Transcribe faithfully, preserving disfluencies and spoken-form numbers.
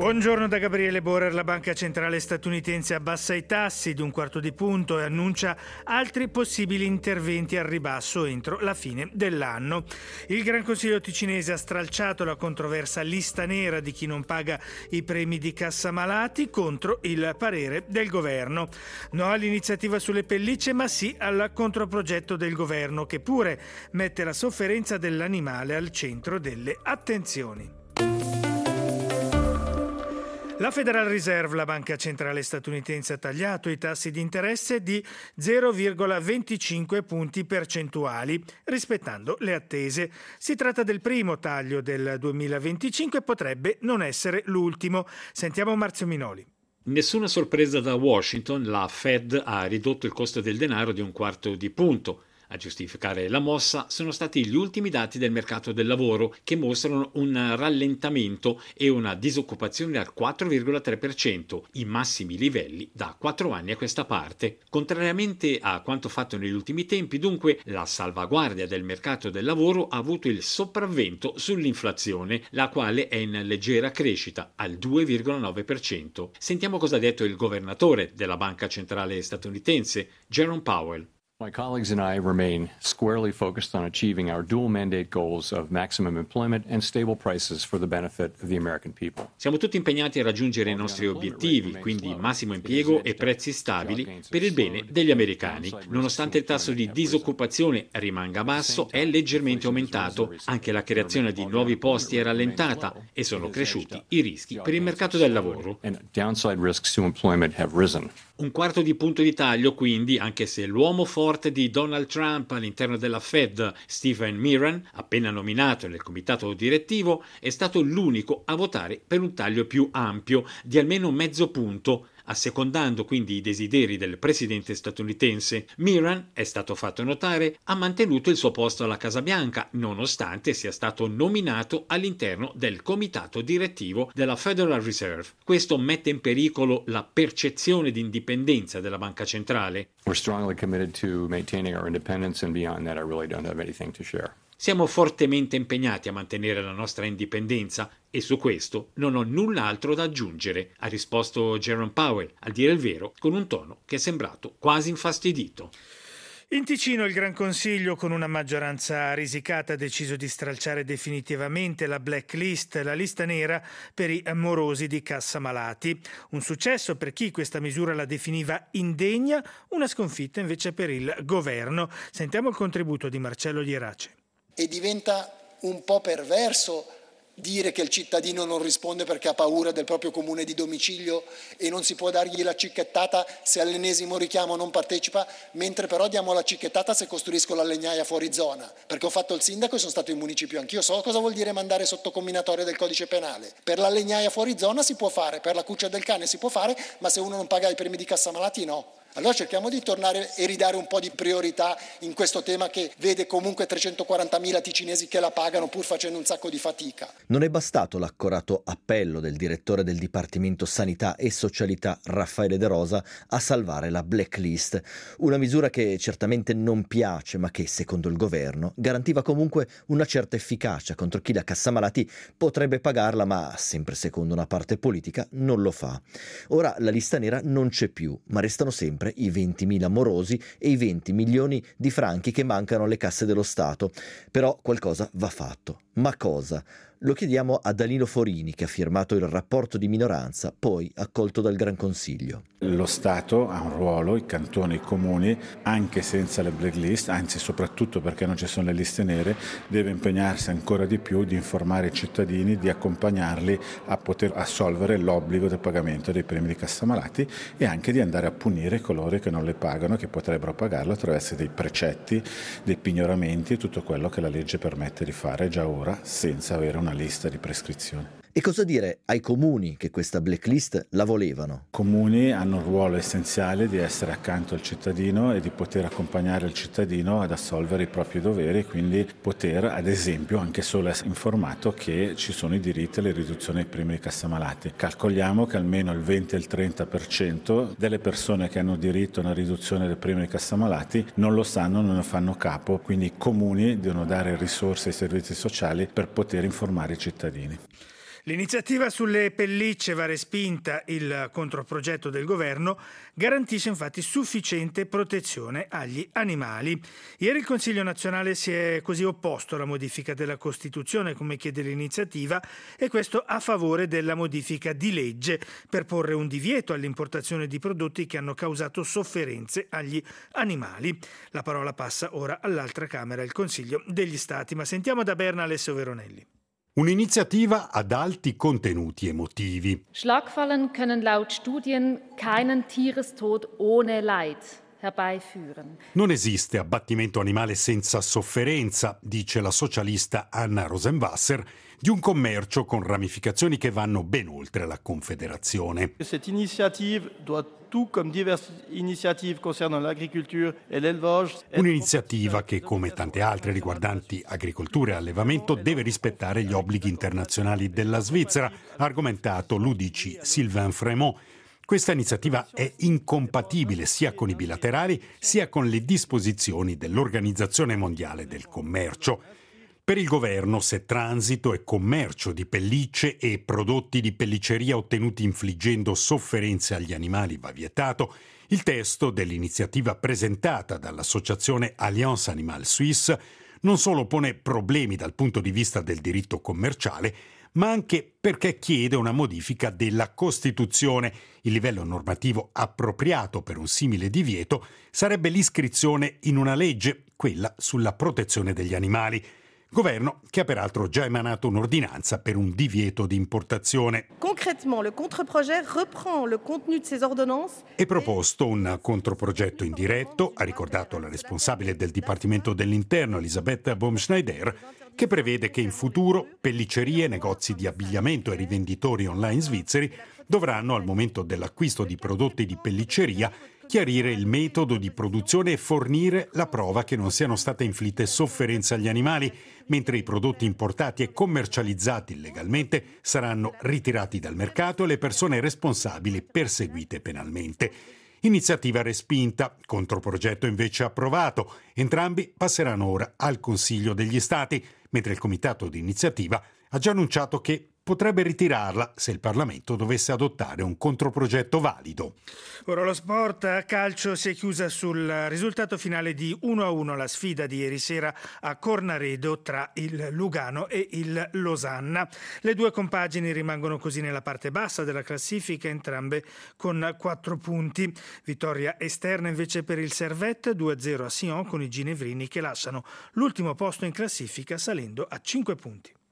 Buongiorno da Gabriele Borer. La banca centrale statunitense abbassa i tassi di un quarto di punto e annuncia altri possibili interventi al ribasso entro la fine dell'anno. Il Gran Consiglio ticinese ha stralciato la controversa lista nera di chi non paga i premi di cassa malati contro il parere del governo. No all'iniziativa sulle pellicce, ma sì al controprogetto del governo, che pure mette la sofferenza dell'animale al centro delle attenzioni. La Federal Reserve, la banca centrale statunitense, ha tagliato i tassi di interesse di zero virgola venticinque punti percentuali, rispettando le attese. Si tratta del primo taglio del duemilaventicinque e potrebbe non essere l'ultimo. Sentiamo Marzio Minoli. Nessuna sorpresa da Washington, la Fed ha ridotto il costo del denaro di un quarto di punto. A giustificare la mossa sono stati gli ultimi dati del mercato del lavoro, che mostrano un rallentamento e una disoccupazione al quattro virgola tre per cento, i massimi livelli da quattro anni a questa parte. Contrariamente a quanto fatto negli ultimi tempi, dunque, la salvaguardia del mercato del lavoro ha avuto il sopravvento sull'inflazione, la quale è in leggera crescita al due virgola nove per cento. Sentiamo cosa ha detto il governatore della banca centrale statunitense, Jerome Powell. My colleagues and I remain squarely focused on achieving our dual mandate goals of maximum employment and stable prices for the benefit of the American people. Siamo tutti impegnati a raggiungere i nostri obiettivi, quindi massimo impiego e prezzi stabili per il bene degli americani. Nonostante il tasso di disoccupazione rimanga basso, è leggermente aumentato, anche la creazione di nuovi posti è rallentata e sono cresciuti i rischi per il mercato del lavoro. And downside risks to employment have risen. Un quarto di punto di taglio, quindi, anche se l'uomo forte di Donald Trump all'interno della Fed, Stephen Miran, appena nominato nel comitato direttivo, è stato l'unico a votare per un taglio più ampio di almeno mezzo punto, assecondando quindi i desideri del presidente statunitense. Miran, è stato fatto notare, ha mantenuto il suo posto alla Casa Bianca, nonostante sia stato nominato all'interno del comitato direttivo della Federal Reserve. Questo mette in pericolo la percezione di indipendenza della banca centrale. We're strongly committed to maintaining our independence, and beyond that I really don't have anything to share. Siamo fortemente impegnati a mantenere la nostra indipendenza e su questo non ho null'altro da aggiungere, ha risposto Jerome Powell, a dire il vero, con un tono che è sembrato quasi infastidito. In Ticino il Gran Consiglio, con una maggioranza risicata, ha deciso di stralciare definitivamente la blacklist, la lista nera per i morosi di cassa malati. Un successo per chi questa misura la definiva indegna, una sconfitta invece per il governo. Sentiamo il contributo di Marcello Lierace. E diventa un po' perverso dire che il cittadino non risponde perché ha paura del proprio comune di domicilio e non si può dargli la cicchettata se all'ennesimo richiamo non partecipa, mentre però diamo la cicchettata se costruisco la legnaia fuori zona, perché ho fatto il sindaco e sono stato in municipio anch'io, so cosa vuol dire mandare sotto comminatoria del codice penale. Per la legnaia fuori zona si può fare, per la cuccia del cane si può fare, ma se uno non paga i premi di cassa malati no. Allora cerchiamo di tornare e ridare un po' di priorità in questo tema che vede comunque trecentoquarantamila ticinesi che la pagano pur facendo un sacco di fatica. Non è bastato l'accorato appello del direttore del Dipartimento Sanità e Socialità Raffaele De Rosa a salvare la blacklist, una misura che certamente non piace ma che, secondo il governo, garantiva comunque una certa efficacia contro chi la cassa malati potrebbe pagarla, ma sempre secondo una parte politica non lo fa. Ora la lista nera non c'è più, ma restano sempre i ventimila morosi e i venti milioni di franchi che mancano alle casse dello Stato. Però qualcosa va fatto. Ma cosa? Lo chiediamo a Danilo Forini, che ha firmato il rapporto di minoranza, poi accolto dal Gran Consiglio. Lo Stato ha un ruolo, i cantoni, i comuni, anche senza le blacklist, anzi soprattutto perché non ci sono le liste nere, deve impegnarsi ancora di più di informare i cittadini, di accompagnarli a poter assolvere l'obbligo del pagamento dei premi di cassa malati e anche di andare a punire coloro che non le pagano, che potrebbero pagarlo attraverso dei precetti, dei pignoramenti e tutto quello che la legge permette di fare già ora senza avere una lista di prescrizione. E cosa dire ai comuni che questa blacklist la volevano? Comuni hanno un ruolo essenziale di essere accanto al cittadino e di poter accompagnare il cittadino ad assolvere i propri doveri, quindi poter, ad esempio, anche solo essere informato che ci sono i diritti alle riduzioni dei premi di cassa malati. Calcoliamo che almeno il venti e il trenta per cento delle persone che hanno diritto a una riduzione del premio di cassa malati non lo sanno, non ne fanno capo, quindi i comuni devono dare risorse ai servizi sociali per poter informare i cittadini. L'iniziativa sulle pellicce va respinta, il controprogetto del governo garantisce infatti sufficiente protezione agli animali. Ieri il Consiglio nazionale si è così opposto alla modifica della Costituzione, come chiede l'iniziativa, e questo a favore della modifica di legge per porre un divieto all'importazione di prodotti che hanno causato sofferenze agli animali. La parola passa ora all'altra Camera, il Consiglio degli Stati, ma sentiamo da Berna Alessio Veronelli. Un'iniziativa ad alti contenuti emotivi. Schlagfallen können laut Studien keinen Tierestod ohne Leid herbeiführen. Non esiste abbattimento animale senza sofferenza, dice la socialista Anna Rosenwasser, di un commercio con ramificazioni che vanno ben oltre la Confederazione. Cette initiative doit tout comme diverse initiatives concernant l'agriculture et l'élevage. Un'iniziativa che, come tante altre riguardanti agricoltura e allevamento, deve rispettare gli obblighi internazionali della Svizzera, ha argomentato l'U D C Sylvain Frémont. Questa iniziativa è incompatibile sia con i bilaterali sia con le disposizioni dell'Organizzazione Mondiale del Commercio. Per il governo, se transito e commercio di pellicce e prodotti di pellicceria ottenuti infliggendo sofferenze agli animali va vietato, il testo dell'iniziativa presentata dall'associazione Alliance Animale Suisse non solo pone problemi dal punto di vista del diritto commerciale, ma anche perché chiede una modifica della Costituzione. Il livello normativo appropriato per un simile divieto sarebbe l'iscrizione in una legge, quella sulla protezione degli animali. Governo che ha peraltro già emanato un'ordinanza per un divieto di importazione. Concrètement, le contre-projet reprend le contenu de ces ordonnances. È proposto un controprogetto indiretto, ha ricordato la responsabile del Dipartimento dell'Interno Elisabetta Baumschneider, che prevede che in futuro pelliccerie, negozi di abbigliamento e rivenditori online svizzeri dovranno, al momento dell'acquisto di prodotti di pellicceria, chiarire il metodo di produzione e fornire la prova che non siano state inflitte sofferenze agli animali, mentre i prodotti importati e commercializzati illegalmente saranno ritirati dal mercato e le persone responsabili perseguite penalmente. Iniziativa respinta, controprogetto invece approvato. Entrambi passeranno ora al Consiglio degli Stati, mentre il comitato di iniziativa ha già annunciato che potrebbe ritirarla se il Parlamento dovesse adottare un controprogetto valido. Ora lo sport, a calcio si è chiusa sul risultato finale di uno a uno la sfida di ieri sera a Cornaredo tra il Lugano e il Losanna. Le due compagini rimangono così nella parte bassa della classifica, entrambe con quattro punti. Vittoria esterna invece per il Servette, due a zero a Sion con i ginevrini che lasciano l'ultimo posto in classifica salendo a cinque punti.